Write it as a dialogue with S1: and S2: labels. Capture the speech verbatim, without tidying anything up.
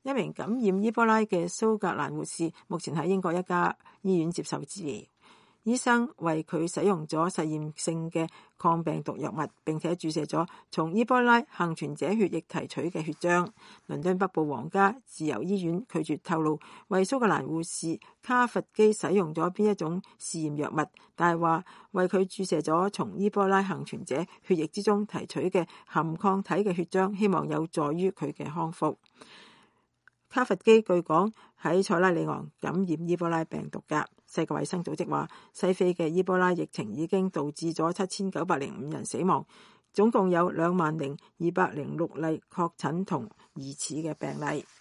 S1: 一名感染伊波拉嘅蘇格蘭護士目前喺英國一家醫院接受治療。醫生為佢使用咗實驗性嘅抗病毒藥物，並且注射咗從伊波拉幸存者血液提取嘅血漿。倫敦北部皇家自由醫院拒絕透露為蘇格蘭護士卡佛基使用咗邊一種試驗藥物，但係話為佢注射咗從伊波拉幸存者血液之中提取嘅含抗體嘅血漿，希望有助於佢嘅康復。卡佛基據講喺塞拉利昂感染伊波拉病毒㗎。世界衛生組織話，西非嘅伊波拉疫情已經導致咗七千九百零五人死亡，總共有兩萬零二百零六例確診同疑似嘅病例。